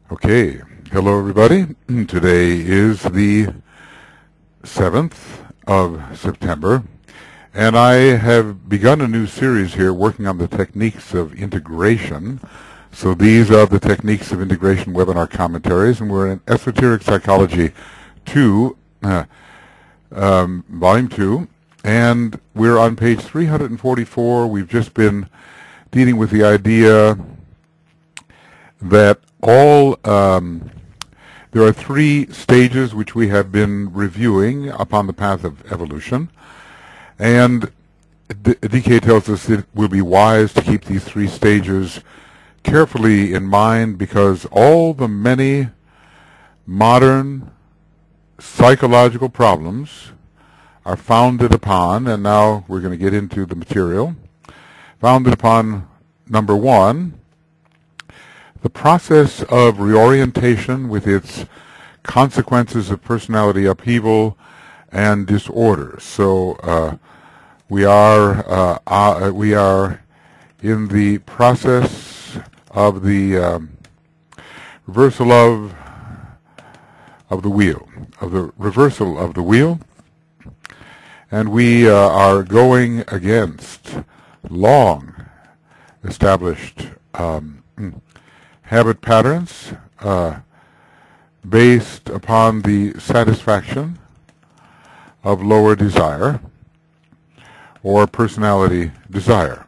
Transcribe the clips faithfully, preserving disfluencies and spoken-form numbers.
Okay, hello everybody. Today is the seventh of September, and I have begun a new series here working on the techniques of integration. So these are the techniques of integration webinar commentaries, and we're in Esoteric Psychology two, uh, um, Volume two, and we're on page three hundred forty-four. We've just been dealing with the idea that all um, there are three stages which we have been reviewing upon the path of evolution, and D- DK tells us that it will be wise to keep these three stages carefully in mind, because all the many modern psychological problems are founded upon, and now we're going to get into the material, founded upon, number one, the process of reorientation with its consequences of personality upheaval and disorder. So uh, we are uh, uh, we are in the process of the um, reversal of of the wheel, of the reversal of the wheel, and we uh, are going against long established Um, habit patterns uh, based upon the satisfaction of lower desire or personality desire.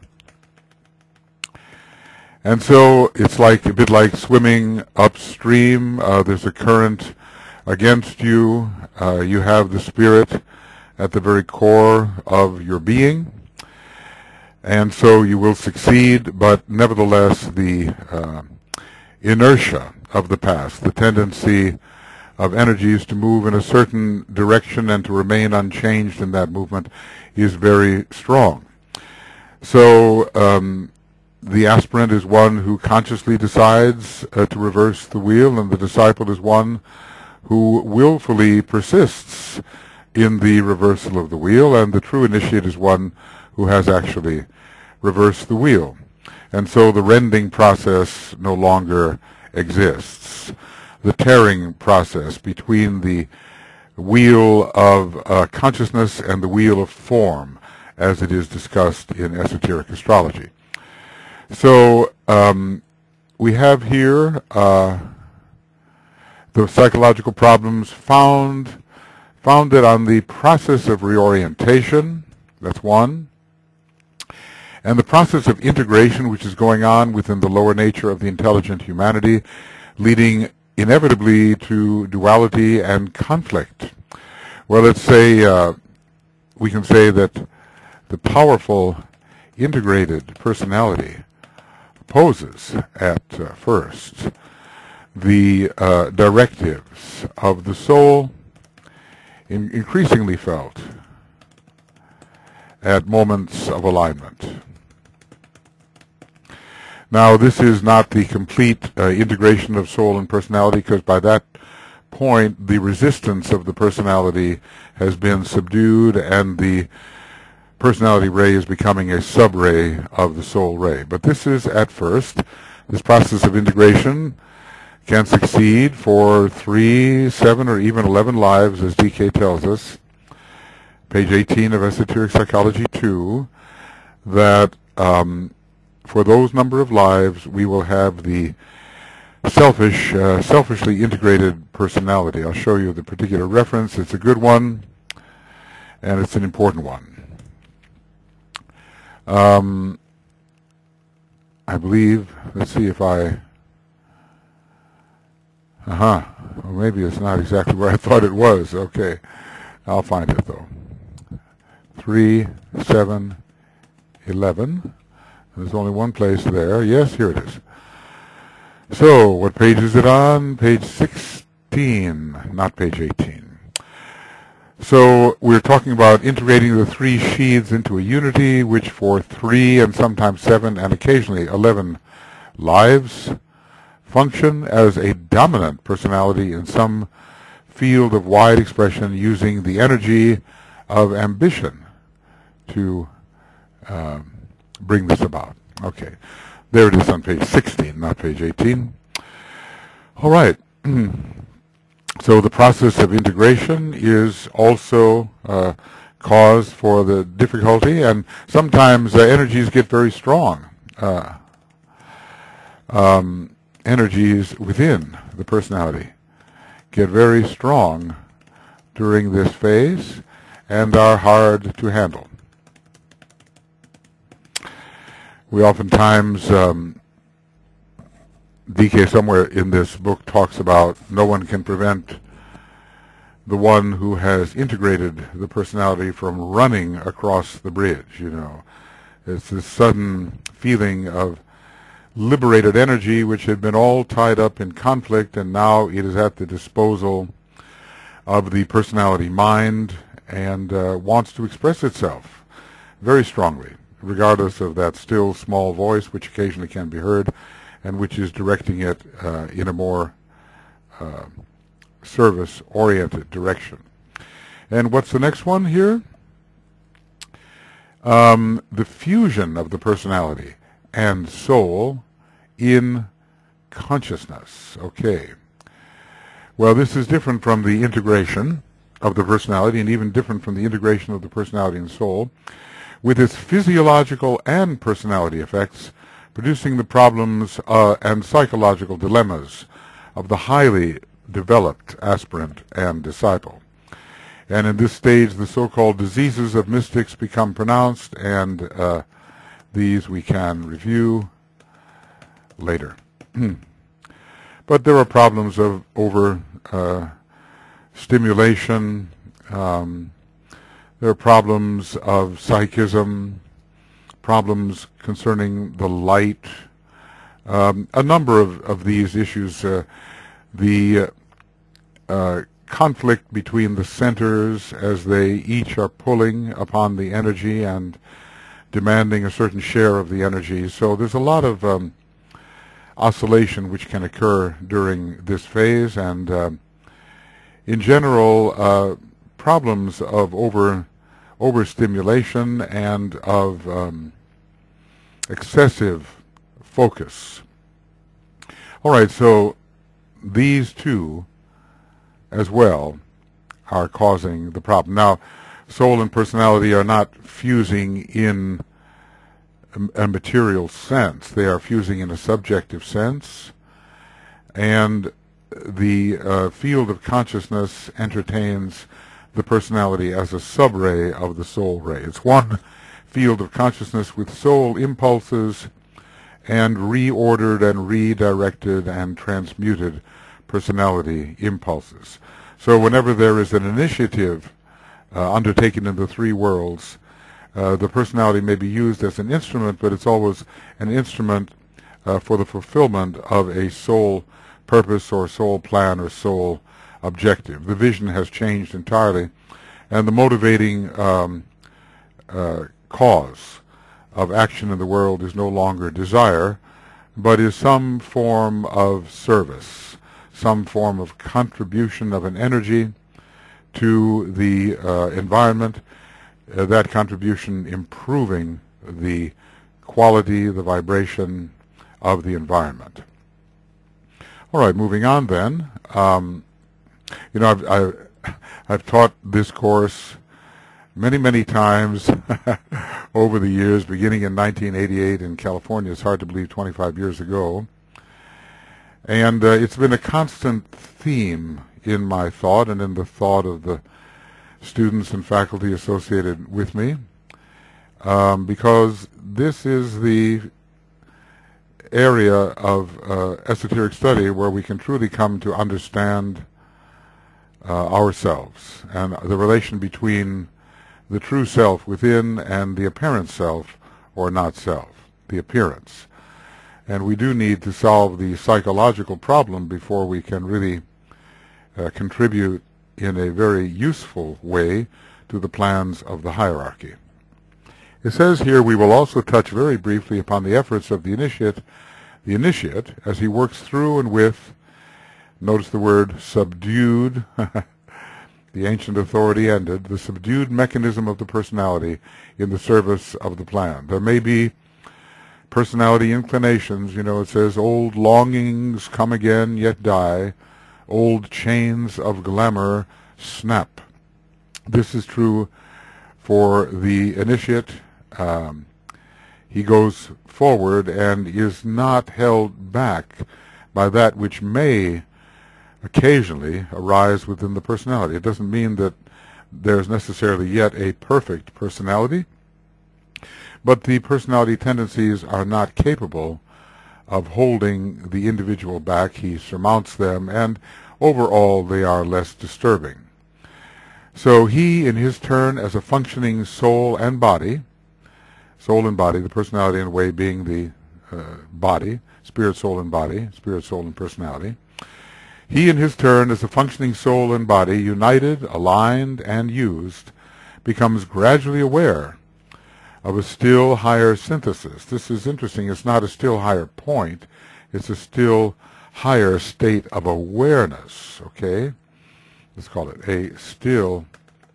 And so it's like a bit like swimming upstream. Uh, there's a current against you. Uh, you have the spirit at the very core of your being, and so you will succeed, but nevertheless the uh, inertia of the past, the tendency of energies to move in a certain direction and to remain unchanged in that movement, is very strong. So um, the aspirant is one who consciously decides uh, to reverse the wheel, and the disciple is one who willfully persists in the reversal of the wheel, and the true initiate is one who has actually reversed the wheel. And so the rending process no longer exists. The tearing process between the wheel of uh, consciousness and the wheel of form, as it is discussed in esoteric astrology. So um, we have here uh, the psychological problems found founded on the process of reorientation. That's one. And the process of integration, which is going on within the lower nature of the intelligent humanity, leading inevitably to duality and conflict. Well, let's say, uh, we can say that the powerful integrated personality opposes at uh, first the uh, directives of the soul, in increasingly felt at moments of alignment. Now, this is not the complete uh, integration of soul and personality, because by that point the resistance of the personality has been subdued and the personality ray is becoming a sub-ray of the soul ray. But this is at first. This process of integration can succeed for three, seven, or even eleven lives, as D K tells us, page eighteen of Esoteric Psychology two, that um, for those number of lives, we will have the selfish, uh, selfishly integrated personality. I'll show you the particular reference. It's a good one, and it's an important one. Um, I believe, let's see if I, uh-huh, well, maybe it's not exactly where I thought it was. Okay, I'll find it, though. three, seven, eleven. There's only one place there. Yes, here it is. So, what page is it on? Page sixteen, not page eighteen. So, we're talking about integrating the three sheaths into a unity, which for three and sometimes seven and occasionally eleven lives function as a dominant personality in some field of wide expression, using the energy of ambition to um, bring this about. Okay, there it is on page sixteen, not page eighteen. All right. So the process of integration is also uh, cause for the difficulty, and sometimes uh, energies get very strong. Uh, um, energies within the personality get very strong during this phase and are hard to handle. We oftentimes, um, D K somewhere in this book talks about no one can prevent the one who has integrated the personality from running across the bridge, you know. It's this sudden feeling of liberated energy which had been all tied up in conflict, and now it is at the disposal of the personality mind and uh, wants to express itself very strongly, regardless of that still small voice which occasionally can be heard and which is directing it uh, in a more uh, service-oriented direction. And what's the next one here? Um, the fusion of the personality and soul in consciousness. Okay. Well, this is different from the integration of the personality, and even different from the integration of the personality and soul, with its physiological and personality effects, producing the problems uh, and psychological dilemmas of the highly developed aspirant and disciple. And in this stage, the so-called diseases of mystics become pronounced, and uh, these we can review later. But there are problems of over uh, stimulation. Um, there are problems of psychism, problems concerning the light. Um, a number of, of these issues. Uh, the uh, conflict between the centers as they each are pulling upon the energy and demanding a certain share of the energy. So there's a lot of um, oscillation which can occur during this phase, and uh, in general uh, problems of over overstimulation and of um, excessive focus. All right, so these two as well are causing the problem. Now, soul and personality are not fusing in a material sense. They are fusing in a subjective sense, and the uh, field of consciousness entertains the personality as a subray of the soul ray. It's one field of consciousness with soul impulses and reordered and redirected and transmuted personality impulses. So whenever there is an initiative uh, undertaken in the three worlds, uh, the personality may be used as an instrument, but it's always an instrument uh, for the fulfillment of a soul purpose or soul plan or soul objective. The vision has changed entirely, and the motivating um, uh, cause of action in the world is no longer desire, but is some form of service, some form of contribution of an energy to the uh, environment, uh, that contribution improving the quality, the vibration of the environment. All right, moving on then. Um, you know, I've, I've, I've taught this course many, many times over the years, beginning in nineteen eighty-eight in California. It's hard to believe, twenty-five years ago. And uh, it's been a constant theme in my thought and in the thought of the students and faculty associated with me, um, because this is the area of uh, esoteric study where we can truly come to understand uh, ourselves and the relation between the true self within and the apparent self or not self, the appearance. And we do need to solve the psychological problem before we can really uh, contribute in a very useful way to the plans of the hierarchy. It says here, we will also touch very briefly upon the efforts of the initiate, the initiate as he works through and with, notice the word subdued, the ancient authority ended, the subdued mechanism of the personality in the service of the plan. There may be personality inclinations, you know, it says, old longings come again, yet die. Old chains of glamour snap. This is true for the initiate. Um, he goes forward and is not held back by that which may occasionally arise within the personality. It doesn't mean that there's necessarily yet a perfect personality, but the personality tendencies are not capable of holding the individual back. He surmounts them, and overall they are less disturbing. So he, in his turn, as a functioning soul and body, soul and body, the personality in a way being the uh, body, spirit, soul, and body, spirit, soul, and personality, he, in his turn, as a functioning soul and body, united, aligned, and used, becomes gradually aware of a still higher synthesis. This is interesting. It's not a still higher point. It's a still higher state of awareness, okay? Let's call it a still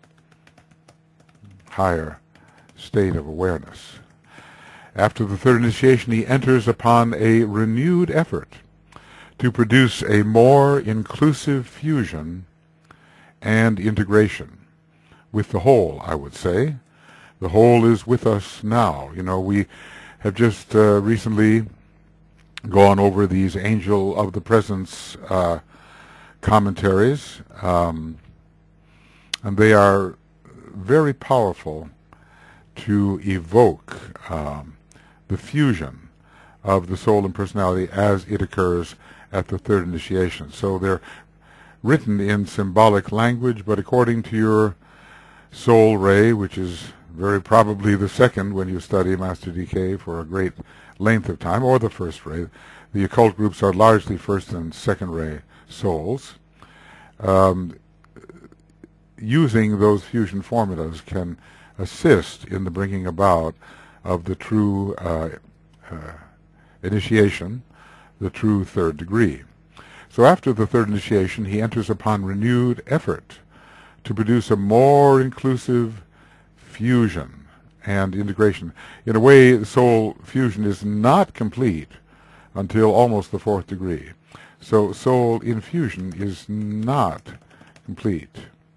higher state of awareness. After the third initiation, he enters upon a renewed effort to produce a more inclusive fusion and integration with the whole, I would say. The whole is with us now. You know, we have just uh, recently gone over these Angel of the Presence uh, commentaries, um, and they are very powerful to evoke um, the fusion of the soul and personality as it occurs at the third initiation. So they're written in symbolic language, but according to your soul ray, which is very probably the second when you study Master D K for a great length of time, or the first ray, the occult groups are largely first and second ray souls. Um, using those fusion formulas can assist in the bringing about of the true uh, uh, initiation, the true third degree. So after the third initiation, he enters upon renewed effort to produce a more inclusive fusion and integration. In a way, the soul fusion is not complete until almost the fourth degree. So soul infusion is not complete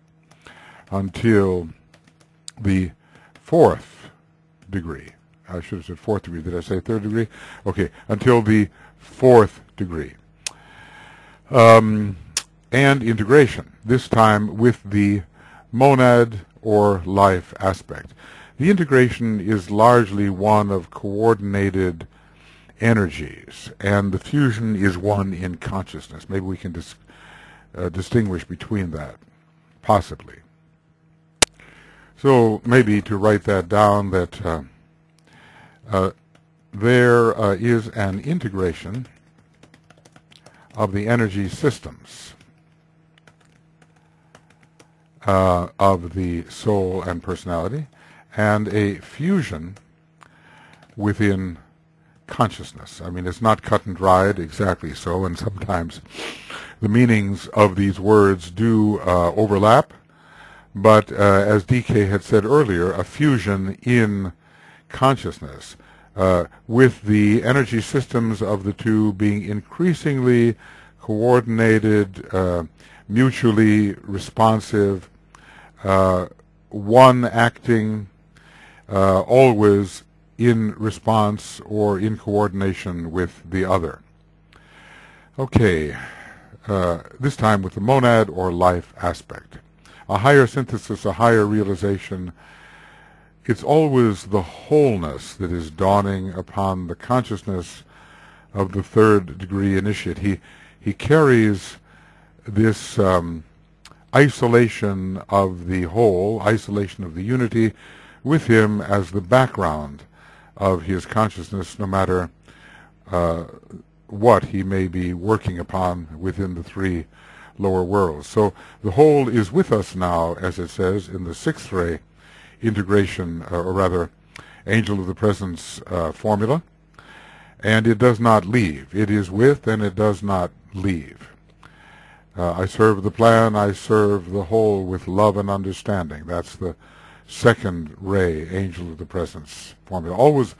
until the fourth degree. I should have said fourth degree. Did I say third degree? Okay, until the fourth degree. Um, and integration, this time with the monad or life aspect. The integration is largely one of coordinated energies, and the fusion is one in consciousness. Maybe we can dis uh, distinguish between that, possibly. So maybe to write that down, that uh, uh, there uh, is an integration of the energy systems uh, of the soul and personality, and a fusion within consciousness. I mean, it's not cut and dried exactly so, and sometimes the meanings of these words do uh, overlap, but uh, as D K had said earlier, a fusion in consciousness, uh, with the energy systems of the two being increasingly coordinated, uh, mutually responsive, uh, one acting uh, always in response or in coordination with the other. Okay, uh, this time with the monad or life aspect. A higher synthesis, a higher realization. It's always the wholeness that is dawning upon the consciousness of the third degree initiate. He, he carries this um, isolation of the whole, isolation of the unity, with him as the background of his consciousness, no matter uh, what he may be working upon within the three lower worlds. So the whole is with us now, as it says in the sixth ray integration, uh, or rather Angel of the Presence uh, formula, and it does not leave. It is with and it does not leave. Uh, I serve the plan, I serve the whole with love and understanding. That's the second ray, Angel of the Presence formula. Always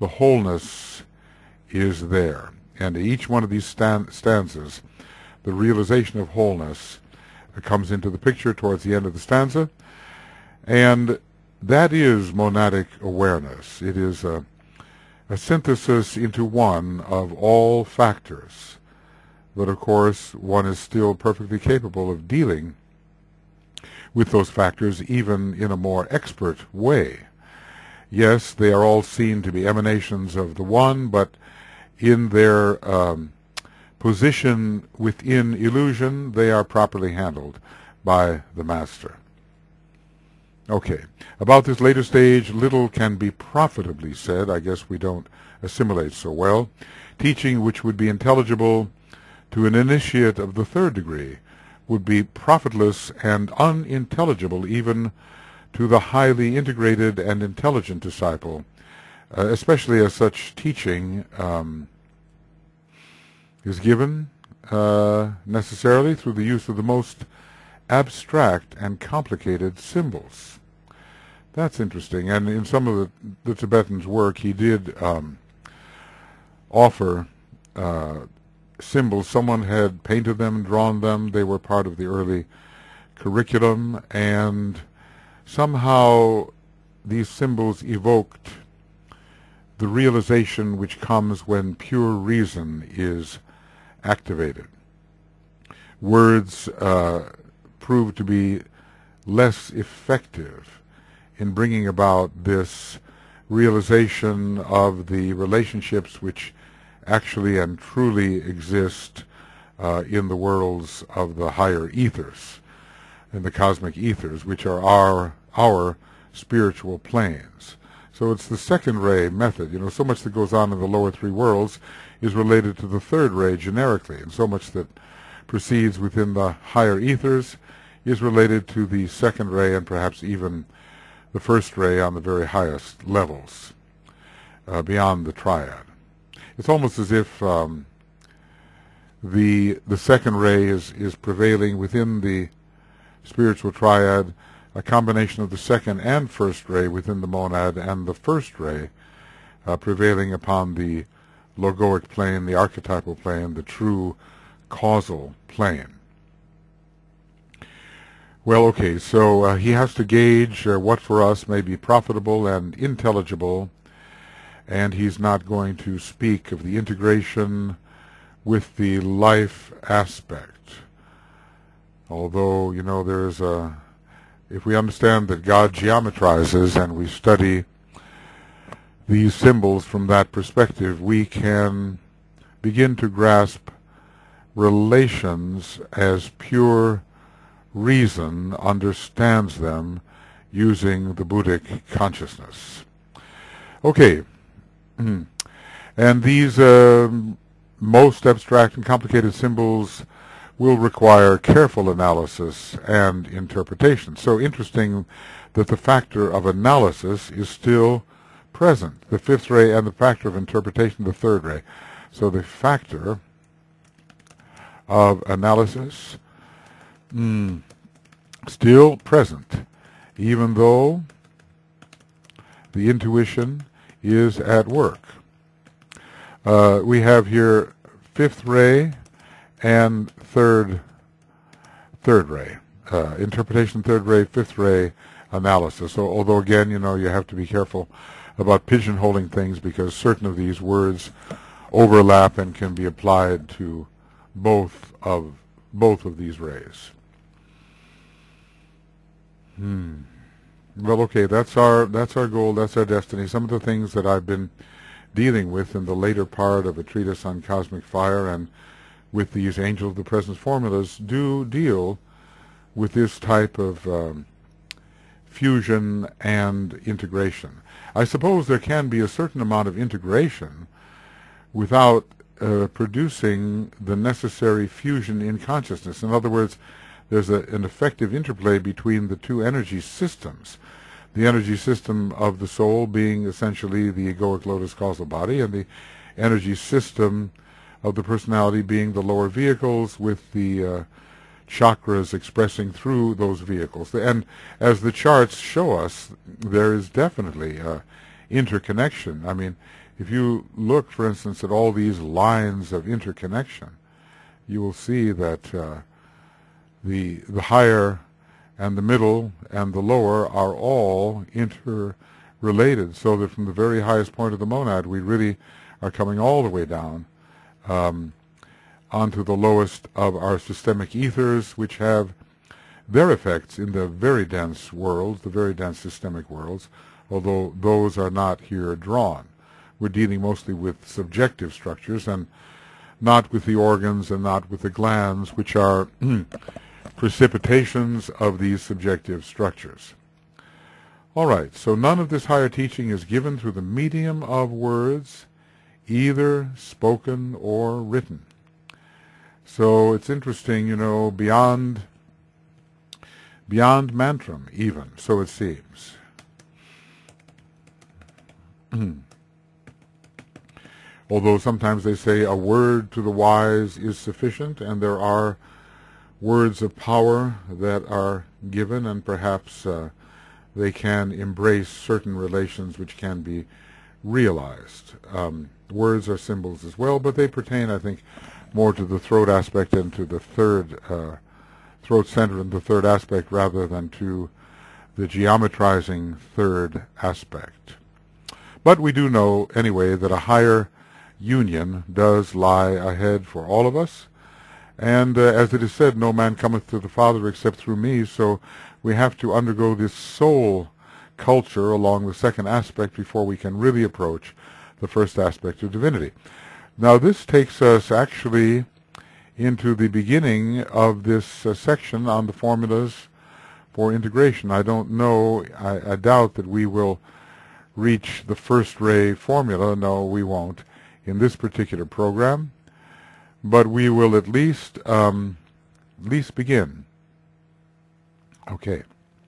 the wholeness is there. And each one of these stan stanzas, the realization of wholeness uh, comes into the picture towards the end of the stanza. And that is monadic awareness. It is a, a synthesis into one of all factors. But of course, one is still perfectly capable of dealing with those factors even in a more expert way. Yes, they are all seen to be emanations of the one, but in their um, position within illusion, they are properly handled by the master. Okay, about this later stage, little can be profitably said. I guess we don't assimilate so well. Teaching which would be intelligible to an initiate of the third degree would be profitless and unintelligible even to the highly integrated and intelligent disciple, uh, especially as such teaching um, is given uh, necessarily through the use of the most abstract and complicated symbols. That's interesting. And in some of the, the Tibetan's work, he did um, offer uh, symbols. Someone had painted them, drawn them. They were part of the early curriculum, and somehow these symbols evoked the realization which comes when pure reason is activated. Words uh, prove to be less effective in bringing about this realization of the relationships which actually and truly exist uh, in the worlds of the higher ethers, in the cosmic ethers, which are our our spiritual planes. So it's the second ray method. You know, so much that goes on in the lower three worlds is related to the third ray generically, and so much that proceeds within the higher ethers is related to the second ray and perhaps even the first ray on the very highest levels, uh, beyond the triad. It's almost as if um, the the second ray is, is prevailing within the spiritual triad, a combination of the second and first ray within the monad, and the first ray uh, prevailing upon the logoic plane, the archetypal plane, the true causal plane. Well, okay, so uh, he has to gauge uh, what for us may be profitable and intelligible, and he's not going to speak of the integration with the life aspect. Although, you know, there's a, if we understand that God geometrizes and we study these symbols from that perspective, we can begin to grasp relations as pure reason understands them using the Buddhic consciousness. Okay, and these uh, most abstract and complicated symbols will require careful analysis and interpretation. So interesting that the factor of analysis is still present, the fifth ray, and the factor of interpretation, the third ray. So the factor of analysis Mm, still present, even though the intuition is at work. Uh, we have here fifth ray and third third ray. Uh, interpretation, third ray, fifth ray analysis. So, although again, you know, you have to be careful about pigeonholing things because certain of these words overlap and can be applied to both of both of these rays. Hmm. Well, okay, that's our that's our goal, that's our destiny. Some of the things that I've been dealing with in the later part of a treatise on cosmic fire and with these Angel of the Presence formulas do deal with this type of um, fusion and integration. I suppose there can be a certain amount of integration without uh, producing the necessary fusion in consciousness. In other words, there's a, an effective interplay between the two energy systems. The energy system of the soul being essentially the egoic lotus causal body, and the energy system of the personality being the lower vehicles with the uh, chakras expressing through those vehicles. And as the charts show us, there is definitely uh, interconnection. I mean, If you look, for instance, at all these lines of interconnection, you will see that uh, the the higher and the middle and the lower are all interrelated, so that from the very highest point of the monad, we really are coming all the way down um, onto the lowest of our systemic ethers, which have their effects in the very dense worlds, the very dense systemic worlds, although those are not here drawn. We're dealing mostly with subjective structures and not with the organs and not with the glands, which are precipitations of these subjective structures. All right, so none of this higher teaching is given through the medium of words, either spoken or written. So it's interesting, you know, beyond beyond mantram even, so it seems. Although sometimes they say a word to the wise is sufficient, and there are words of power that are given, and perhaps uh, they can embrace certain relations which can be realized. Um, words are symbols as well, but they pertain, I think, more to the throat aspect and to the third uh, throat center and the third aspect rather than to the geometrizing third aspect. But we do know, anyway, that a higher union does lie ahead for all of us. And uh, as it is said, no man cometh to the Father except through me, so we have to undergo this soul culture along the second aspect before we can really approach the first aspect of divinity. Now this takes us actually into the beginning of this uh, section on the formulas for integration. I don't know, I, I doubt that we will reach the first ray formula. No, we won't in this particular program, but we will at least um, at least begin. Okay.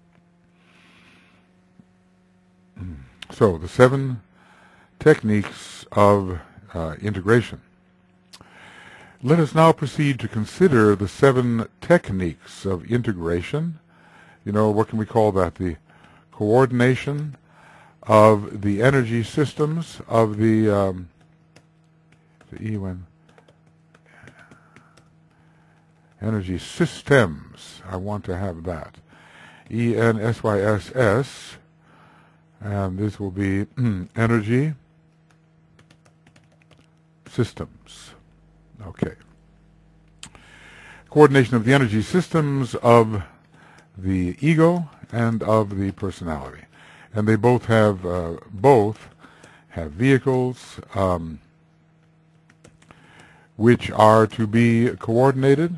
So the seven techniques of uh, integration. Let us now proceed to consider the seven techniques of integration. You know, what can we call that? The coordination of the energy systems of the um, the E N energy systems. I want to have that. E N S Y S S, and this will be energy systems. Okay. Coordination of the energy systems of the ego and of the personality. And they both have uh, both have vehicles um, which are to be coordinated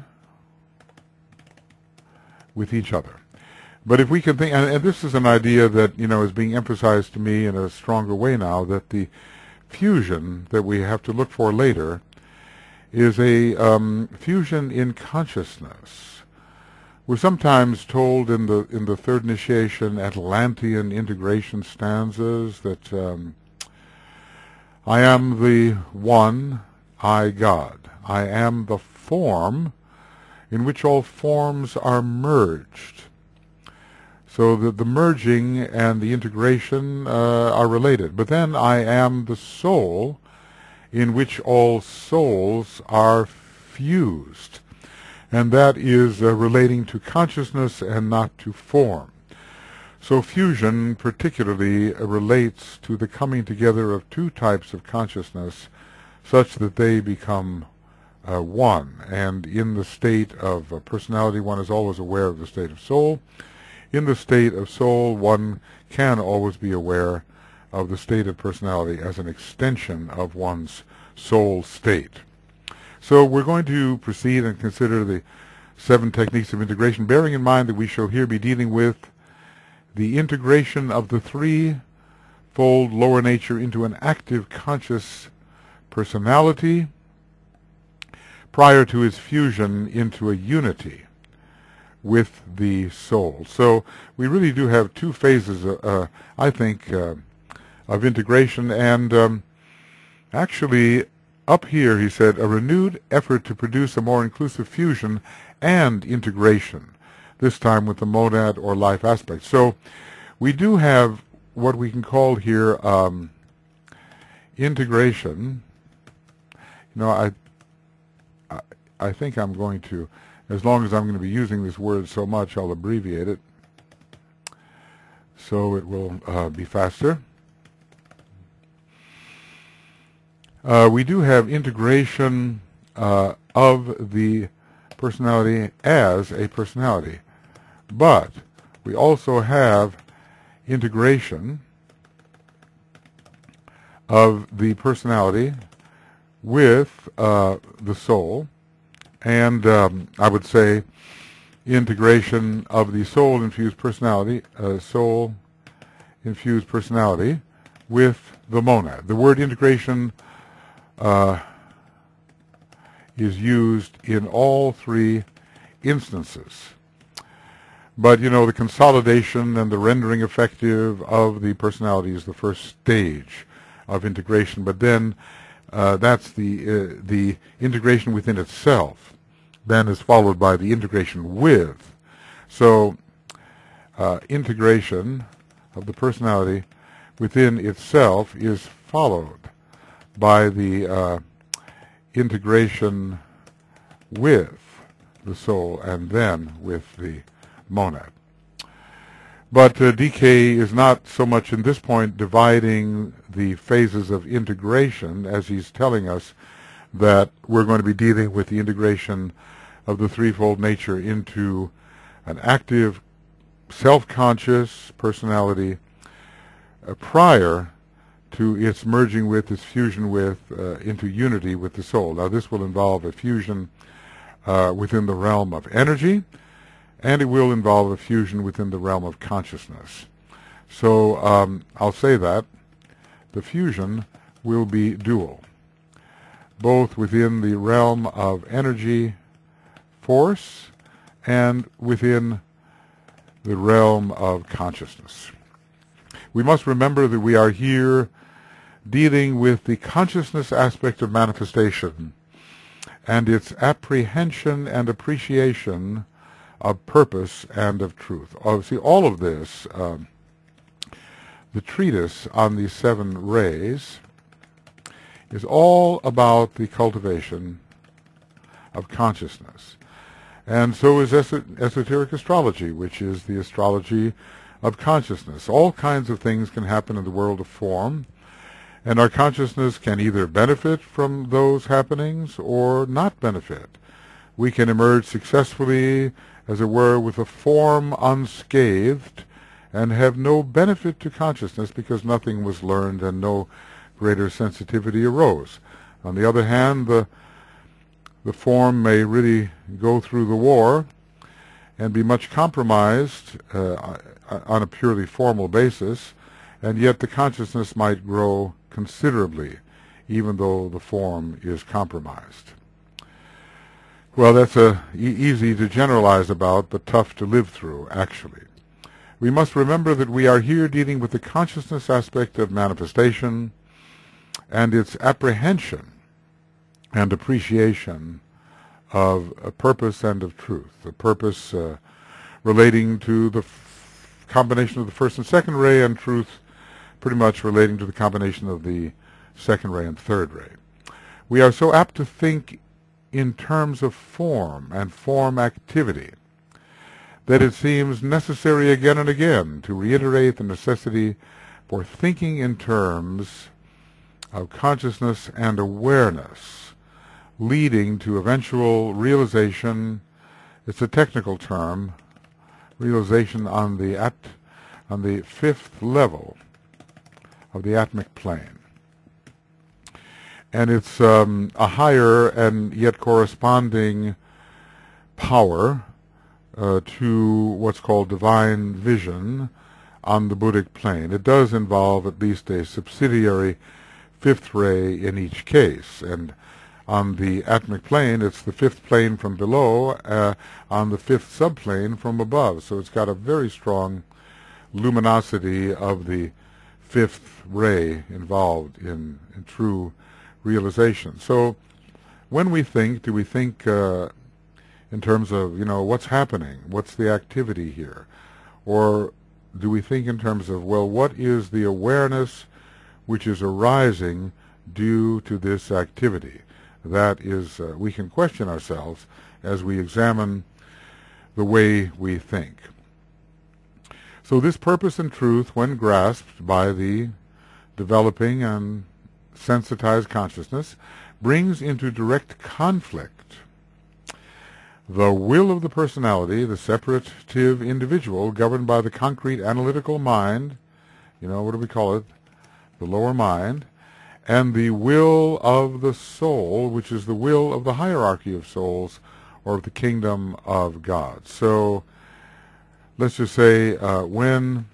with each other. But if we can think, and, and this is an idea that, you know, is being emphasized to me in a stronger way now, that the fusion that we have to look for later is a um, fusion in consciousness. We're sometimes told in the in the third initiation Atlantean integration stanzas that um, I am the one, I God. I am the form in which all forms are merged. So that the merging and the integration uh, are related. But then I am the soul in which all souls are fused. And that is uh, relating to consciousness and not to form. So fusion particularly uh, relates to the coming together of two types of consciousness such that they become uh, one. And in the state of uh, personality, one is always aware of the state of soul. In the state of soul, one can always be aware of the state of personality as an extension of one's soul state. So we're going to proceed and consider the seven techniques of integration, bearing in mind that we shall here be dealing with the integration of the three-fold lower nature into an active conscious personality prior to its fusion into a unity with the soul. So we really do have two phases, uh, uh, I think, uh, of integration. And um, actually, up here, he said, a renewed effort to produce a more inclusive fusion and integration, this time with the monad or life aspect. So we do have what we can call here um, integration, you know, I, I, I think I'm going to, as long as I'm going to be using this word so much, I'll abbreviate it so it will uh, be faster. Uh, we do have integration uh, of the personality as a personality, but we also have integration of the personality with uh, the soul, and um, I would say integration of the soul-infused personality, uh, soul-infused personality with the monad. The word integration uh, is used in all three instances. But, you know, the consolidation and the rendering effective of the personality is the first stage of integration. But then uh, that's the, uh, the integration within itself. Then is followed by the integration with. So uh, integration of the personality within itself is followed by the uh, integration with the soul and then with the monad. But uh, D K is not so much in this point dividing the phases of integration as he's telling us that we're going to be dealing with the integration of the threefold nature into an active, self-conscious personality uh, prior to its merging with, its fusion with, uh, into unity with the soul. Now this will involve a fusion uh, within the realm of energy, and it will involve a fusion within the realm of consciousness. So um, I'll say that the fusion will be dual, both within the realm of energy force and within the realm of consciousness. We must remember that we are here dealing with the consciousness aspect of manifestation and its apprehension and appreciation of purpose and of truth. Oh, see, all of this, um, the treatise on the seven rays, is all about the cultivation of consciousness. And so is es esoteric astrology, which is the astrology of consciousness. All kinds of things can happen in the world of form, and our consciousness can either benefit from those happenings or not benefit. We can emerge successfully, as it were, with a form unscathed and have no benefit to consciousness because nothing was learned and no greater sensitivity arose. On the other hand, the the form may really go through the war and be much compromised uh, on a purely formal basis, and yet the consciousness might grow considerably, even though the form is compromised. Well, that's uh, e easy to generalize about, but tough to live through, actually. We must remember that we are here dealing with the consciousness aspect of manifestation and its apprehension and appreciation of a purpose and of truth. The purpose uh, relating to the f combination of the first and second ray, and truth pretty much relating to the combination of the second ray and third ray. We are so apt to think in terms of form and form activity that it seems necessary again and again to reiterate the necessity for thinking in terms of consciousness and awareness, leading to eventual realization. It's a technical term, realization on the at on the fifth level of the atmic plane. And it's um, a higher and yet corresponding power uh, to what's called divine vision on the Buddhic plane. It does involve at least a subsidiary fifth ray in each case, and on the atmic plane it's the fifth plane from below, uh, on the fifth subplane from above. So it's got a very strong luminosity of the fifth ray involved in, in true realization. So when we think, do we think uh, in terms of, you know, what's happening? What's the activity here? Or do we think in terms of, well, what is the awareness which is arising due to this activity. That is, uh, we can question ourselves as we examine the way we think. So this purpose and truth, when grasped by the developing and sensitized consciousness, brings into direct conflict the will of the personality, the separative individual governed by the concrete analytical mind, you know, what do we call it, the lower mind, and the will of the soul, which is the will of the hierarchy of souls, or of the kingdom of God. So let's just say uh, when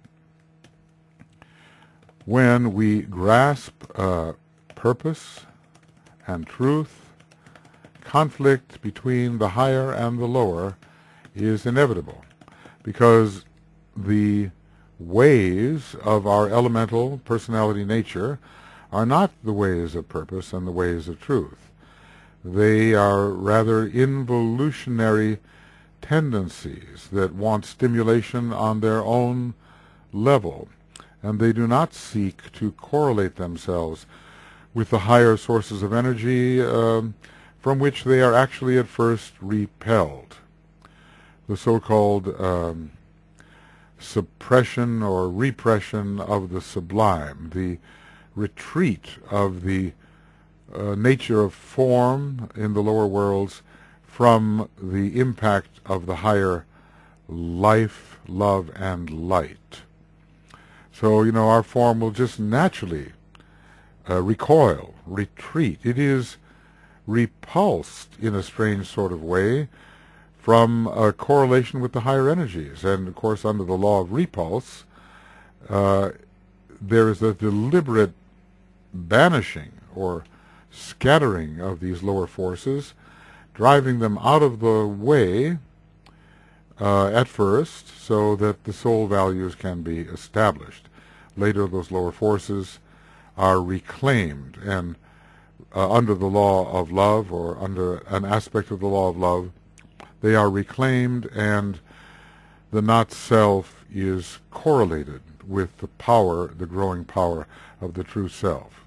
when we grasp uh, purpose and truth, conflict between the higher and the lower is inevitable, because the ways of our elemental personality nature are not the ways of purpose and the ways of truth. They are rather involutionary tendencies that want stimulation on their own level, and they do not seek to correlate themselves with the higher sources of energy um, from which they are actually at first repelled. The so-called um, suppression or repression of the sublime, the retreat of the uh, nature of form in the lower worlds from the impact of the higher life, love, and light. So, you know, our form will just naturally uh, recoil, retreat. It is repulsed in a strange sort of way from a correlation with the higher energies. And, of course, under the law of repulse, uh, there is a deliberate banishing or scattering of these lower forces, driving them out of the way uh, at first so that the soul values can be established. Later, those lower forces are reclaimed, and uh, under the law of love, or under an aspect of the law of love, they are reclaimed, and the not-self is correlated with the power, the growing power of the true self.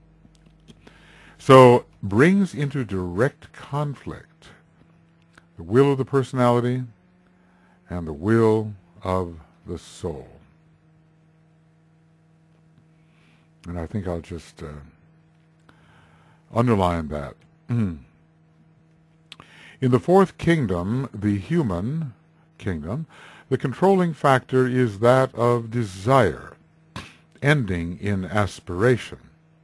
So, brings into direct conflict the will of the personality and the will of the soul. And I think I'll just uh, underline that. In the fourth kingdom, the human kingdom, the controlling factor is that of desire, ending in aspiration.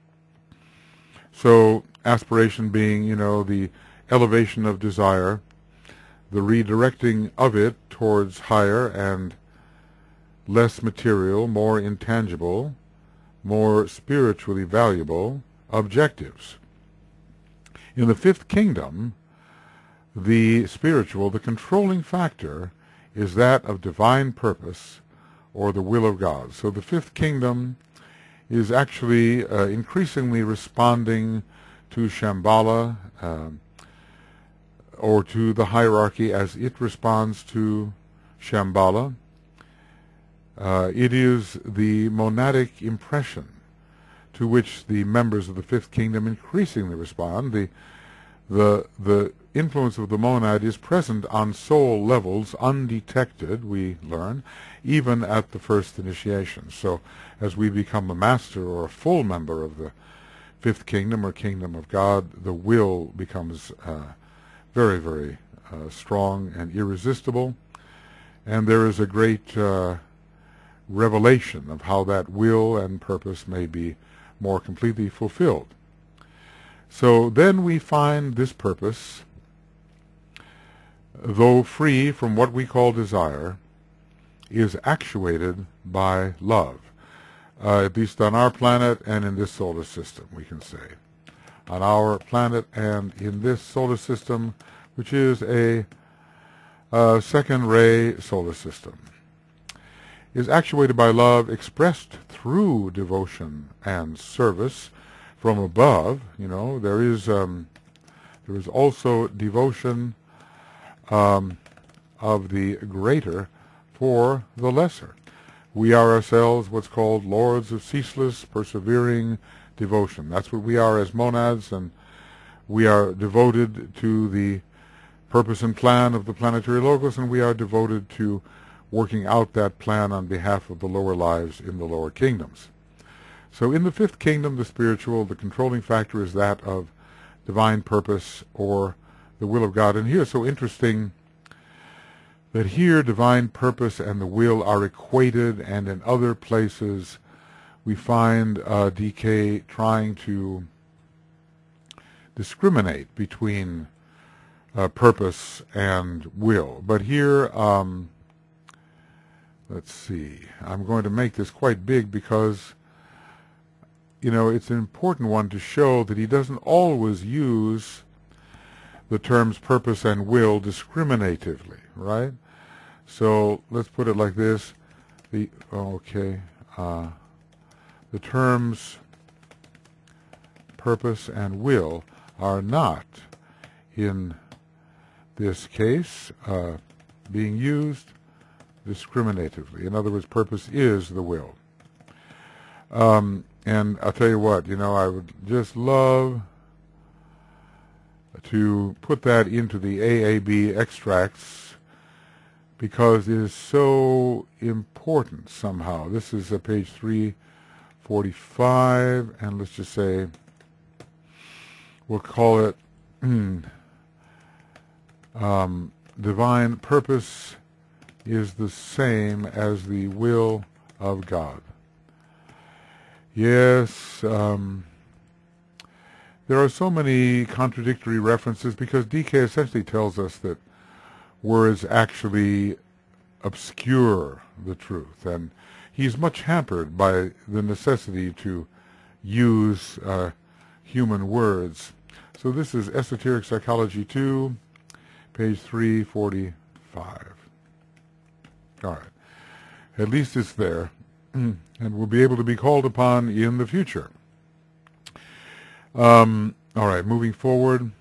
So aspiration being, you know, the elevation of desire, the redirecting of it towards higher and less material, more intangible, more spiritually valuable objectives. In the fifth kingdom, the spiritual, the controlling factor, is that of divine purpose, or the will of God. So the fifth kingdom is actually uh, increasingly responding to Shambhala, uh, or to the hierarchy as it responds to Shambhala. Uh, it is the monadic impression to which the members of the fifth kingdom increasingly respond. The, the, the influence of the monad is present on soul levels undetected, we learn, even at the first initiation. So as we become a master or a full member of the fifth kingdom or kingdom of God, the will becomes uh, very, very uh, strong and irresistible, and there is a great uh, revelation of how that will and purpose may be more completely fulfilled. So then we find this purpose, though free from what we call desire, is actuated by love, uh, at least on our planet and in this solar system, we can say. On our planet and in this solar system, which is a, a second-ray solar system, is actuated by love expressed through devotion and service from above. You know, there is um, there is also devotion um, of the greater for the lesser. We are ourselves what's called lords of ceaseless, persevering, devotion. That's what we are as monads, and we are devoted to the purpose and plan of the planetary logos, and we are devoted to working out that plan on behalf of the lower lives in the lower kingdoms. So in the fifth kingdom, the spiritual, the controlling factor is that of divine purpose or the will of God. And here it's so interesting that here divine purpose and the will are equated, and in other places we find uh, D K trying to discriminate between uh, purpose and will. But here, um, let's see, I'm going to make this quite big because, you know, it's an important one to show that he doesn't always use the terms purpose and will discriminatively, right? So let's put it like this. The okay, uh, the terms purpose and will are not, in this case, uh, being used discriminatively. In other words, purpose is the will. Um, and I'll tell you what, you know, I would just love to put that into the A A B extracts because it is so important somehow. This is uh, page three forty-five, and let's just say we'll call it um, divine purpose is the same as the will of God. Yes, um, there are so many contradictory references because D K essentially tells us that words actually obscure the truth, and he's much hampered by the necessity to use uh, human words. So this is Esoteric Psychology two, page three forty-five. All right. At least it's there, and will be able to be called upon in the future. Um, all right, moving forward.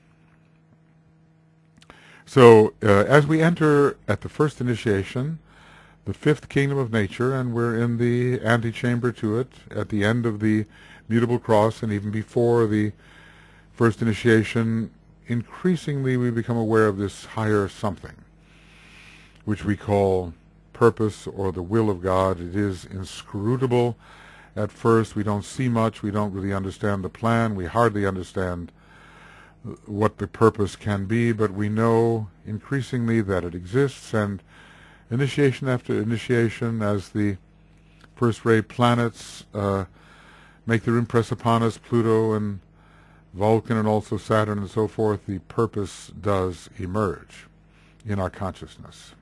So uh, as we enter at the first initiation, the fifth kingdom of nature, and we're in the antechamber to it, at the end of the mutable cross, and even before the first initiation, increasingly we become aware of this higher something, which we call purpose or the will of God. It is inscrutable. At first, we don't see much. We don't really understand the plan. We hardly understand what the purpose can be, but we know increasingly that it exists, and initiation after initiation, as the first-ray planets uh, make their impress upon us, Pluto and Vulcan and also Saturn and so forth, the purpose does emerge in our consciousness.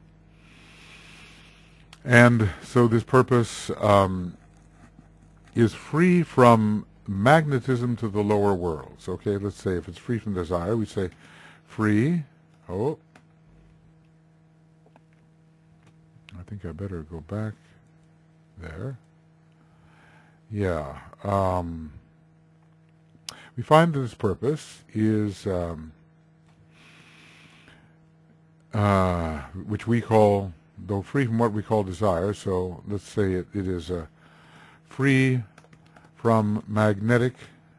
And so this purpose um, is free from magnetism to the lower worlds. Okay, let's say if it's free from desire, we say free. Oh, I think I better go back there. Yeah. Um, we find that this purpose is, um, uh, which we call, though free from what we call desire, so let's say it, it is uh, free from magnetic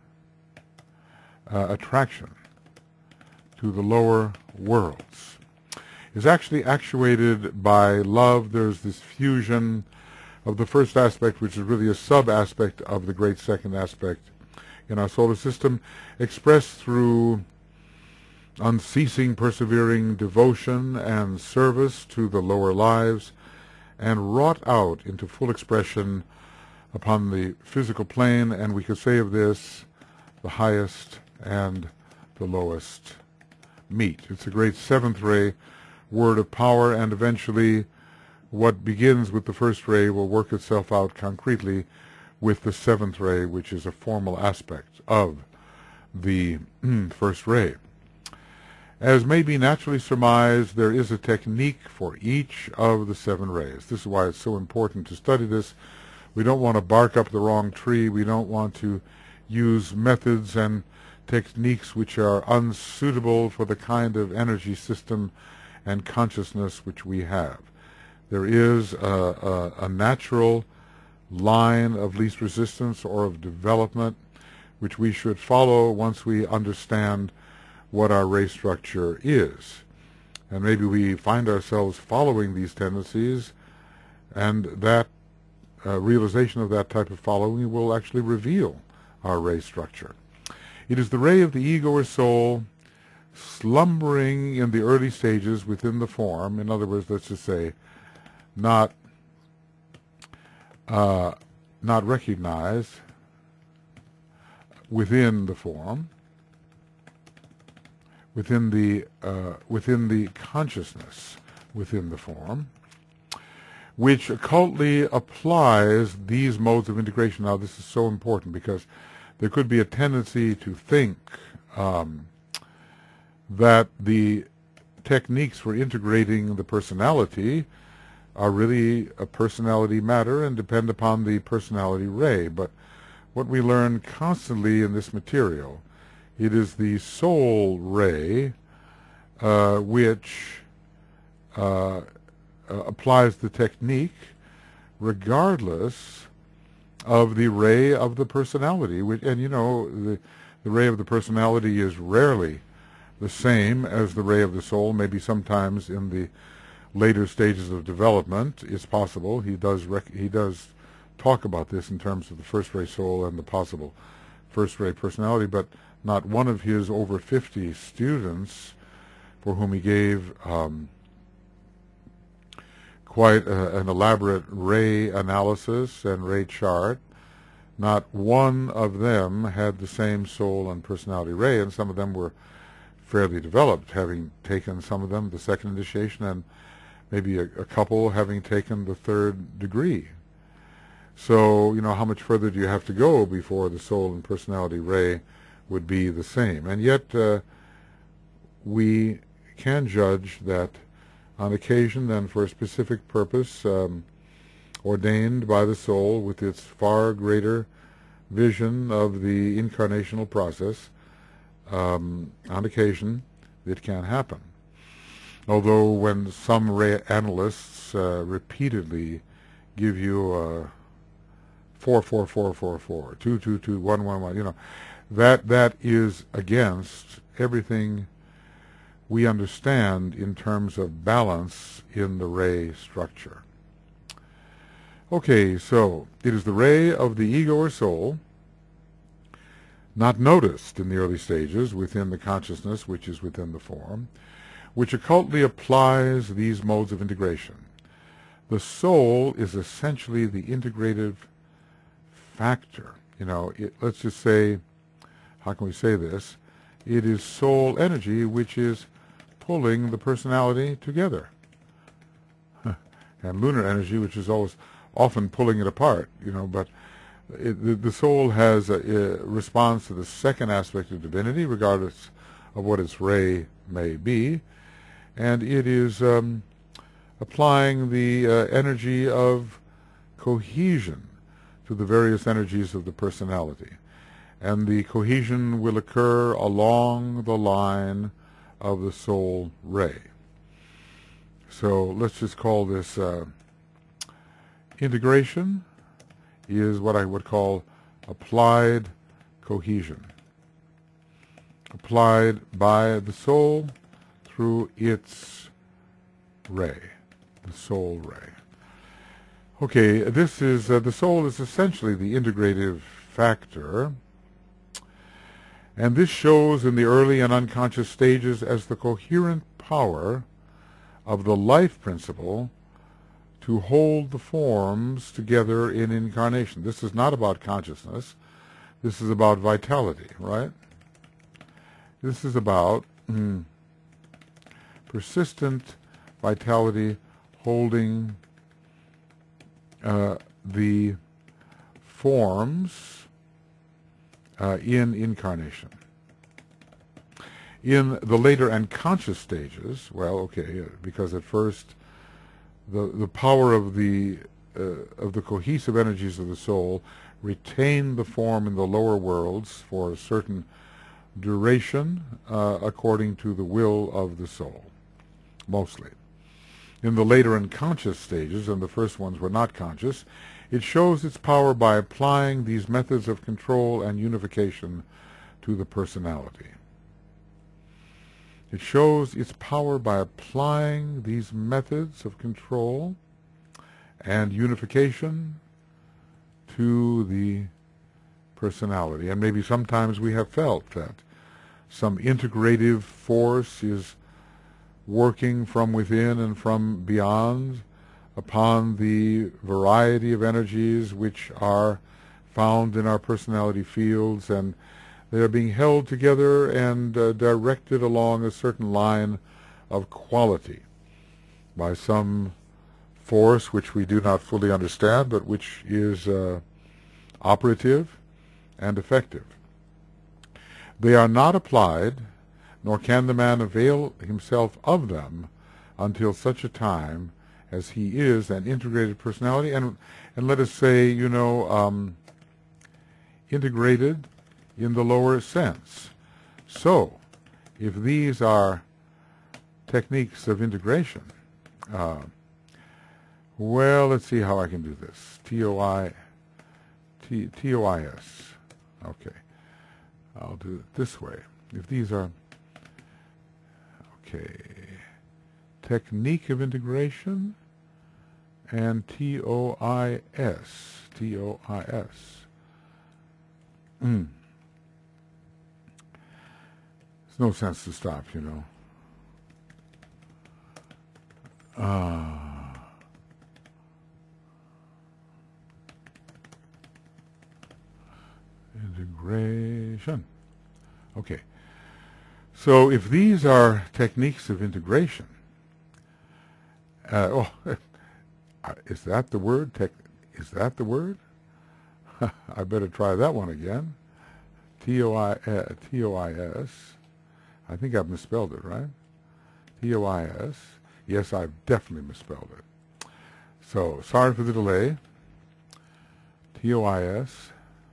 uh, attraction to the lower worlds, is actually actuated by love. There's this fusion of the first aspect, which is really a sub-aspect of the great second aspect in our solar system, expressed through unceasing, persevering devotion and service to the lower lives, and wrought out into full expression upon the physical plane, and we could say of this, the highest and the lowest meet. It's a great seventh ray word of power, and eventually what begins with the first ray will work itself out concretely with the seventh ray, which is a formal aspect of the first ray. As may be naturally surmised, there is a technique for each of the seven rays. This is why it's so important to study this. We don't want to bark up the wrong tree. We don't want to use methods and techniques which are unsuitable for the kind of energy system and consciousness which we have. There is a, a, a natural line of least resistance or of development which we should follow once we understand what our ray structure is. And maybe we find ourselves following these tendencies, and that uh, realization of that type of following will actually reveal our ray structure. It is the ray of the ego or soul slumbering in the early stages within the form. In other words, let's just say, not uh, not recognized within the form, within the uh, within the consciousness within the form, which occultly applies these modes of integration. Now, this is so important because there could be a tendency to think um, that the techniques for integrating the personality are really a personality matter and depend upon the personality ray. But what we learn constantly in this material, it is the soul ray uh, which uh, uh, applies the technique regardless of the ray of the personality. Which, and you know, the, the ray of the personality is rarely the same as the ray of the soul. Maybe sometimes in the later stages of development it's possible. He does rec he does talk about this in terms of the first ray soul and the possible first ray personality, but not one of his over fifty students for whom he gave um, quite a, an elaborate ray analysis and ray chart, not one of them had the same soul and personality ray, and some of them were fairly developed, having taken some of them the second initiation, and maybe a, a couple having taken the third degree. So, you know, how much further do you have to go before the soul and personality ray would be the same? And yet uh, we can judge that on occasion and for a specific purpose um, ordained by the soul with its far greater vision of the incarnational process, um, on occasion it can happen. Although when some ray analysts uh, repeatedly give you a four four four four four, two two two one one one, you know, that that is against everything we understand in terms of balance in the ray structure. Okay, so it is the ray of the ego or soul, not noticed in the early stages within the consciousness which is within the form, which occultly applies these modes of integration. The soul is essentially the integrative factor. You know, it, let's just say, how can we say this? It is soul energy which is pulling the personality together. And lunar energy, which is always often pulling it apart, you know, but it, the, the soul has a, a response to the second aspect of divinity, regardless of what its ray may be, and it is um, applying the uh, energy of cohesion to the various energies of the personality. And the cohesion will occur along the line of the soul ray. So let's just call this uh, integration is what I would call applied cohesion. Applied by the soul through its ray, the soul ray. Okay, this is, uh, the soul is essentially the integrative factor, and this shows in the early and unconscious stages as the coherent power of the life principle to hold the forms together in incarnation. This is not about consciousness. This is about vitality, right? This is about mm, persistent vitality holding uh, the forms uh, in incarnation. In the later and conscious stages, well, okay, because at first the the power of the uh, of the cohesive energies of the soul retain the form in the lower worlds for a certain duration, uh, according to the will of the soul, mostly. In the later and conscious stages, and the first ones were not conscious, It shows its power by applying these methods of control and unification to the personality. It shows its power by applying these methods of control and unification to the personality. And maybe sometimes we have felt that some integrative force is working from within and from beyond upon the variety of energies which are found in our personality fields, and they are being held together and uh, directed along a certain line of quality by some force which we do not fully understand, but which is uh, operative and effective. They are not applied, nor can the man avail himself of them until such a time as he is an integrated personality, and and let us say, you know, um, integrated in the lower sense. So, if these are techniques of integration, uh, well, let's see how I can do this. T O I, T, T O I S. Okay. I'll do it this way. If these are, okay, technique of integration and T O I S, T O I S. Mm. There's no sense to stop, you know. Ah. Integration. Okay. So if these are techniques of integration, uh, oh, is that the word? Tech, is that the word? I better try that one again. T O I uh, T O I S. I think I've misspelled it, right? T O I S. Yes, I've definitely misspelled it. So sorry for the delay. T O I S.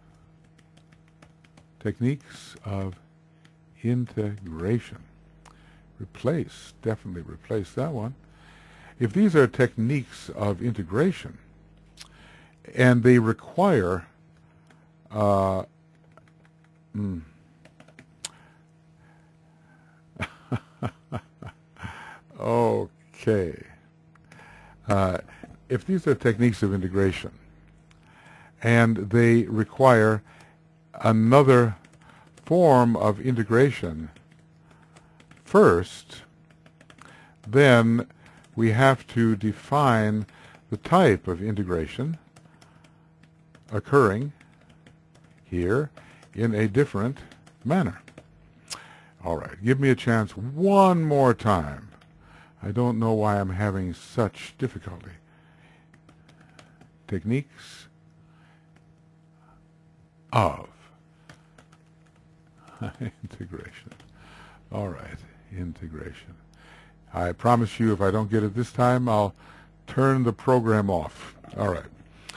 Techniques of integration. Replace, definitely replace that one. If these are techniques of integration, and they require uh, mm, okay. Uh, if these are techniques of integration, and they require another form of integration first, then we have to define the type of integration occurring here in a different manner. All right, give me a chance one more time. I don't know why I'm having such difficulty. Techniques of integration. All right, integration. I promise you, if I don't get it this time, I'll turn the program off. All right.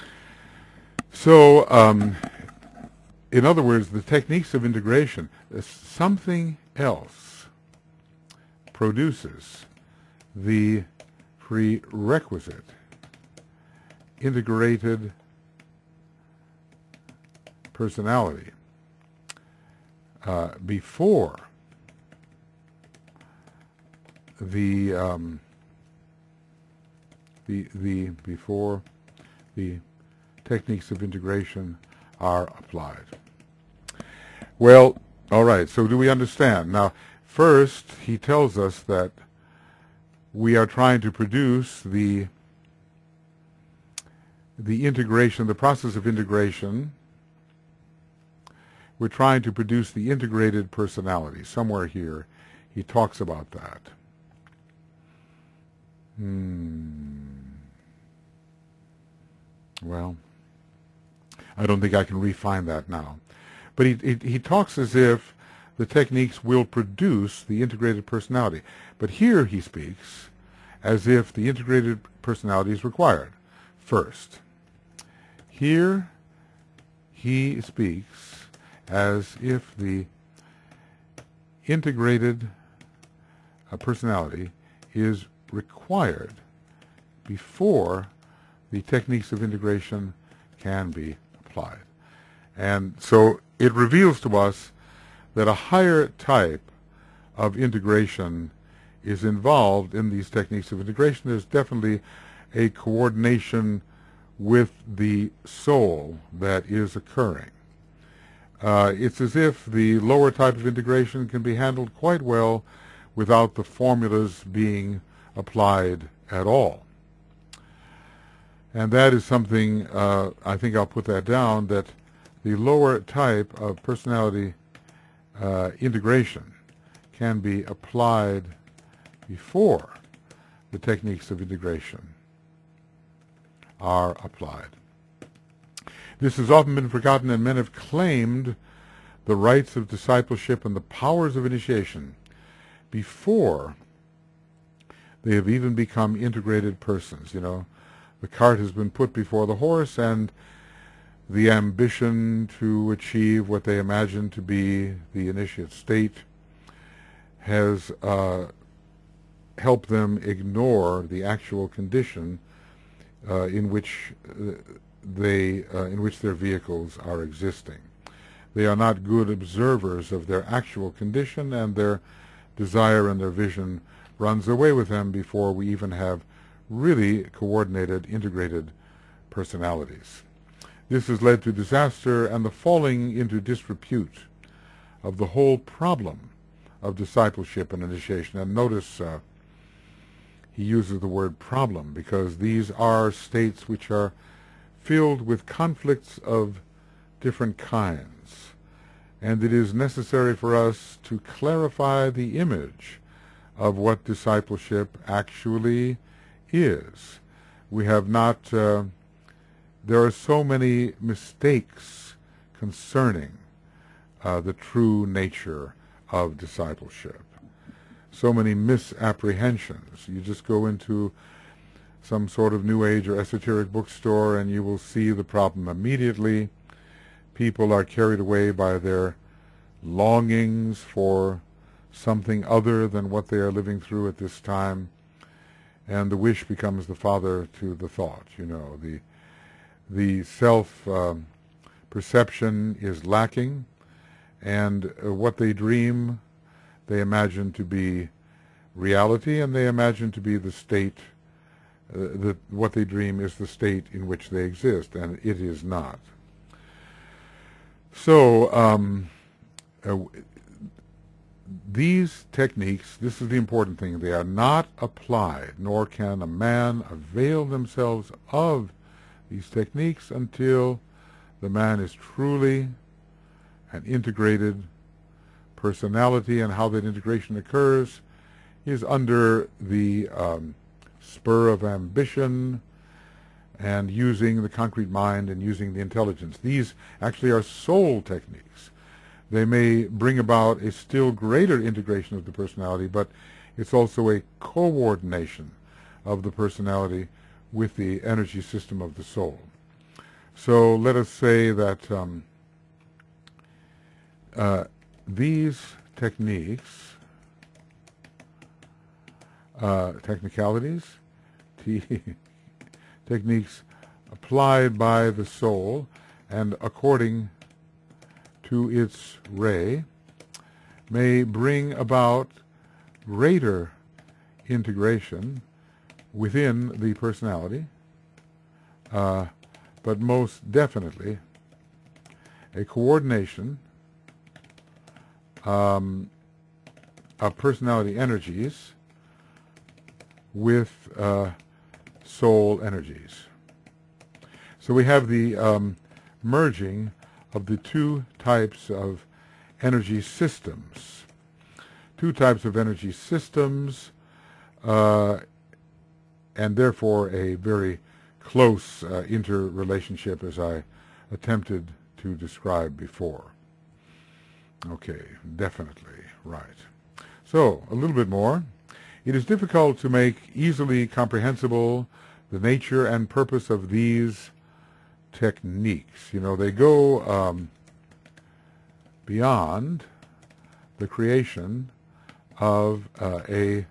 So, um, in other words, the techniques of integration, something else produces the prerequisite integrated personality uh, before the um, the the before the techniques of integration are applied. Well, all right. So do we understand? Now, first, he tells us that we are trying to produce the the integration, the process of integration. We're trying to produce the integrated personality. Somewhere here, he talks about that. Hmm. Well, I don't think I can refine that now. But he, he, he talks as if the techniques will produce the integrated personality. But here he speaks as if the integrated personality is required first. Here he speaks as if the integrated uh, personality is required before the techniques of integration can be applied. And so it reveals to us that a higher type of integration is involved in these techniques of integration. There's definitely a coordination with the soul that is occurring. Uh, it's as if the lower type of integration can be handled quite well without the formulas being applied at all. And that is something, uh, I think I'll put that down, that the lower type of personality uh, integration can be applied before the techniques of integration are applied. This has often been forgotten, and men have claimed the rights of discipleship and the powers of initiation before they have even become integrated persons. You know, the cart has been put before the horse, and the ambition to achieve what they imagine to be the initiate state has uh, helped them ignore the actual condition uh, in which uh, they, uh, in which their vehicles are existing. They are not good observers of their actual condition, and their desire and their vision runs away with them before we even have really coordinated, integrated personalities. This has led to disaster and the falling into disrepute of the whole problem of discipleship and initiation. And notice uh, he uses the word problem, because these are states which are filled with conflicts of different kinds. And it is necessary for us to clarify the image of what discipleship actually is. We have not, uh, there are so many mistakes concerning uh, the true nature of discipleship. So many misapprehensions. You just go into some sort of New Age or esoteric bookstore and you will see the problem immediately. People are carried away by their longings for something other than what they are living through at this time, and the wish becomes the father to the thought. You know, the the self um, perception is lacking, and uh, what they dream they imagine to be reality, and they imagine to be the state, uh, that what they dream is the state in which they exist, and it is not. So um, uh, these techniques, this is the important thing, they are not applied, nor can a man avail themselves of these techniques until the man is truly an integrated personality, and how that integration occurs is under the um, spur of ambition and using the concrete mind and using the intelligence. These actually are soul techniques. They may bring about a still greater integration of the personality, but it's also a coordination of the personality with the energy system of the soul. So let us say that um, uh, these techniques, uh, technicalities, techniques applied by the soul and according to its ray, may bring about greater integration within the personality, uh, but most definitely a coordination um, of personality energies with uh, soul energies. So we have the um, merging of the two types of energy systems. Two types of energy systems, uh, and therefore a very close uh, interrelationship, as I attempted to describe before. Okay, definitely, right. So, a little bit more. It is difficult to make easily comprehensible the nature and purpose of these techniques. You know, they go um, beyond the creation of uh, a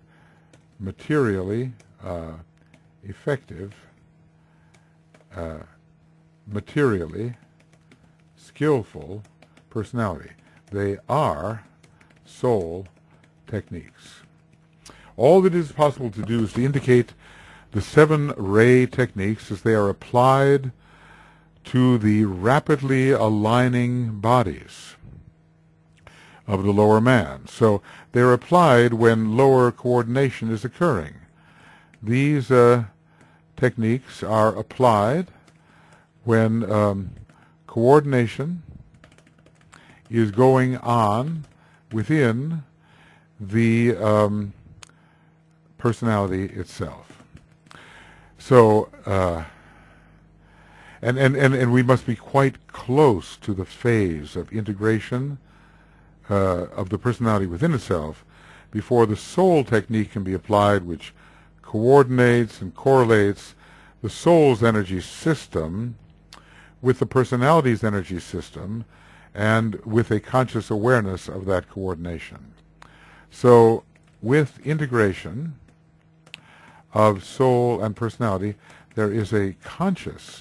materially uh, effective uh, materially skillful personality. They are soul techniques. All that is possible to do is to indicate the seven ray techniques as they are applied to the rapidly aligning bodies of the lower man. So they're applied when lower coordination is occurring. These uh, techniques are applied when um, coordination is going on within the um, personality itself. So, uh, and, and, and, and we must be quite close to the phase of integration uh, of the personality within itself before the soul technique can be applied, which coordinates and correlates the soul's energy system with the personality's energy system and with a conscious awareness of that coordination. So with integration of soul and personality, there is a conscious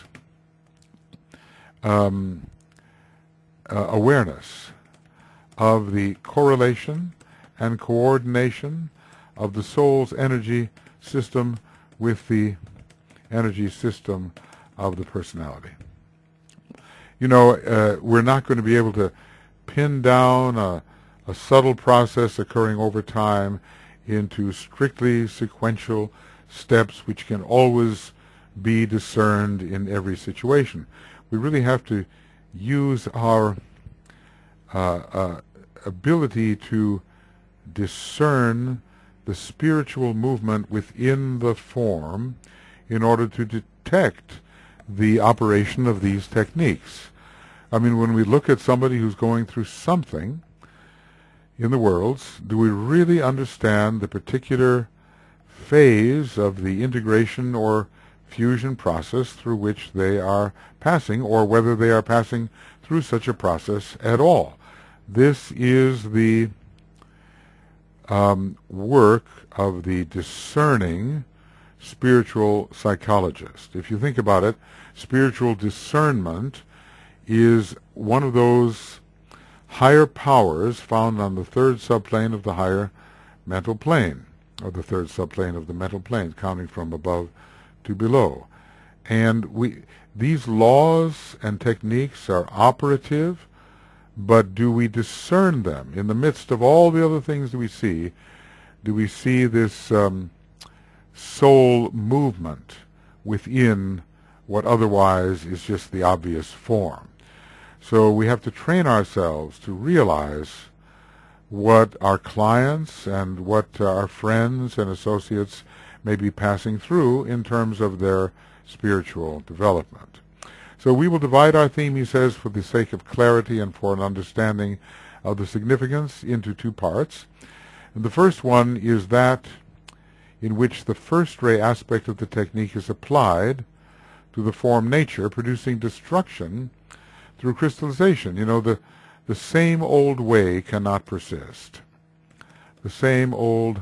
um, uh, awareness of the correlation and coordination of the soul's energy system with the energy system of the personality. You know, uh, we're not going to be able to pin down a, a subtle process occurring over time into strictly sequential steps which can always be discerned in every situation. We really have to use our uh, uh, ability to discern the spiritual movement within the form in order to detect the operation of these techniques. I mean, when we look at somebody who's going through something in the worlds, do we really understand the particular phase of the integration or fusion process through which they are passing, or whether they are passing through such a process at all? This is the um, work of the discerning spiritual psychologist. If you think about it, spiritual discernment is one of those higher powers found on the third subplane of the higher mental plane, or the third subplane of the mental plane, counting from above to below. And we, these laws and techniques are operative, but do we discern them? In the midst of all the other things that we see, do we see this um, soul movement within what otherwise is just the obvious form? So we have to train ourselves to realize what our clients and what our friends and associates may be passing through in terms of their spiritual development. So we will divide our theme, he says, for the sake of clarity and for an understanding of the significance, into two parts. And the first one is that in which the first ray aspect of the technique is applied to the form nature, producing destruction through crystallization. You know, the, the same old way cannot persist. The same old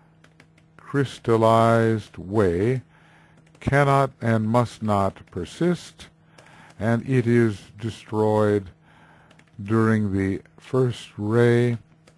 crystallized way cannot and must not persist, and it is destroyed during the first ray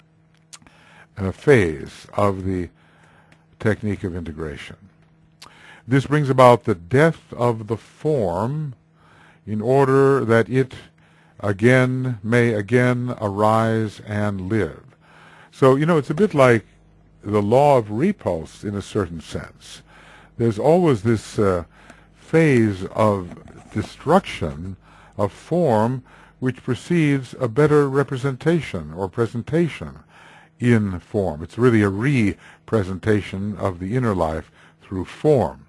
uh, phase of the technique of integration. This brings about the death of the form in order that it again may again arise and live. So, you know, it's a bit like the law of repulse in a certain sense. There's always this uh, phase of destruction of form which precedes a better representation or presentation in form. It's really a re-presentation of the inner life through form.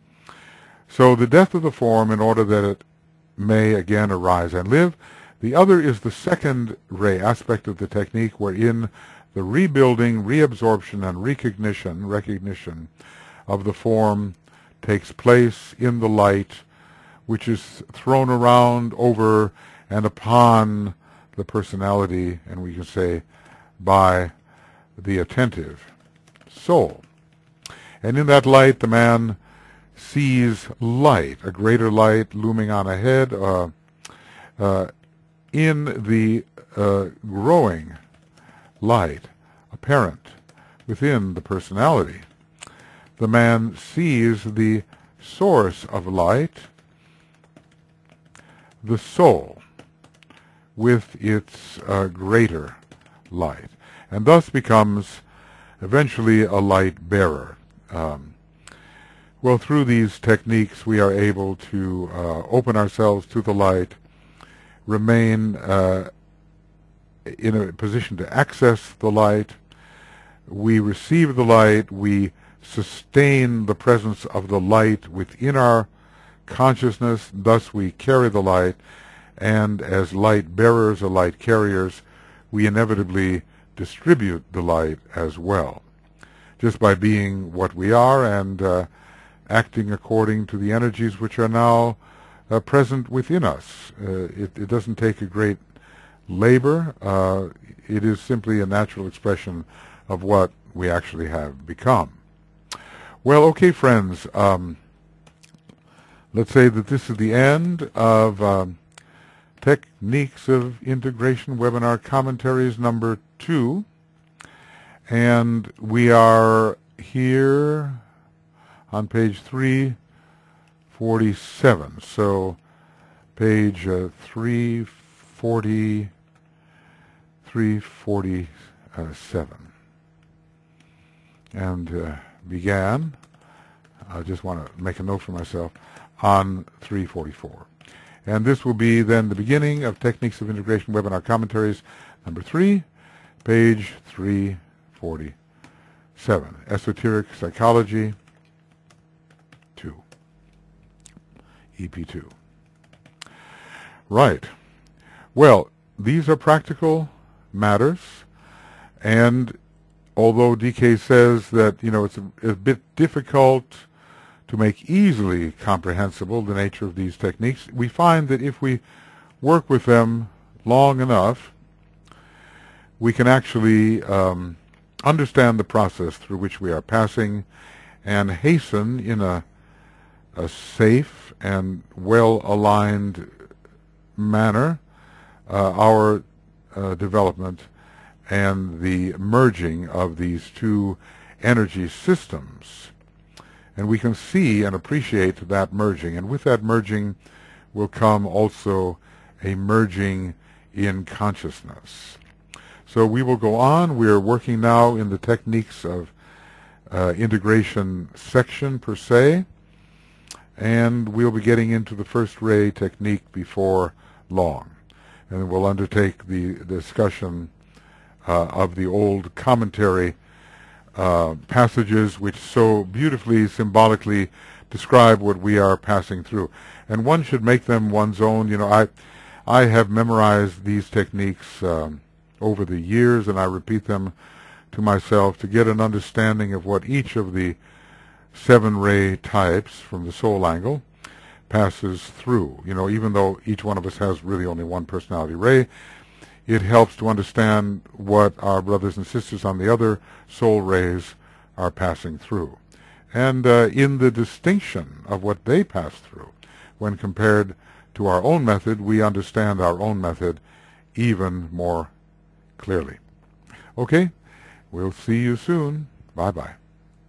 So the death of the form in order that it may again arise and live. The other is the second ray aspect of the technique, wherein the rebuilding, reabsorption, and recognition, recognition of the form takes place in the light, which is thrown around, over, and upon the personality, and we can say by the attentive soul. And in that light, the man sees light, a greater light looming on ahead, uh, uh, in the uh, growing light apparent within the personality. The man sees the source of light, the soul, with its uh, greater light, and thus becomes eventually a light bearer. Um, well, through these techniques we are able to uh, open ourselves to the light, remain uh, in a position to access the light. We receive the light, we sustain the presence of the light within our consciousness, thus we carry the light, and as light bearers or light carriers, we inevitably distribute the light as well, just by being what we are and uh, acting according to the energies which are now uh, present within us. Uh, it, it doesn't take a great labor. Uh, it is simply a natural expression of what we actually have become. Well, okay, friends, um, let's say that this is the end of um, Techniques of Integration Webinar Commentaries number two, and we are here on page three forty-seven. So page uh, three forty, three forty-seven, and uh, began, I just want to make a note for myself, on three forty-four. And this will be then the beginning of Techniques of Integration Webinar Commentaries number three, page three forty-seven, Esoteric Psychology two, E P two. Right. Well, these are practical matters, and although D K says that, you know, it's a, a bit difficult to make easily comprehensible the nature of these techniques, we find that if we work with them long enough, we can actually um, understand the process through which we are passing and hasten in a, a safe and well-aligned manner uh, our uh, development and the merging of these two energy systems. And we can see and appreciate that merging. And with that merging will come also a merging in consciousness. So we will go on. We are working now in the techniques of uh, integration section per se. And we'll be getting into the first ray technique before long. And we'll undertake the discussion uh, of the old commentary Uh, passages which so beautifully, symbolically describe what we are passing through. And one should make them one's own. You know, I, I have memorized these techniques um, over the years, and I repeat them to myself to get an understanding of what each of the seven ray types from the soul angle passes through. You know, even though each one of us has really only one personality ray, it helps to understand what our brothers and sisters on the other soul rays are passing through. And uh, in the distinction of what they pass through, when compared to our own method, we understand our own method even more clearly. Okay, we'll see you soon. Bye-bye.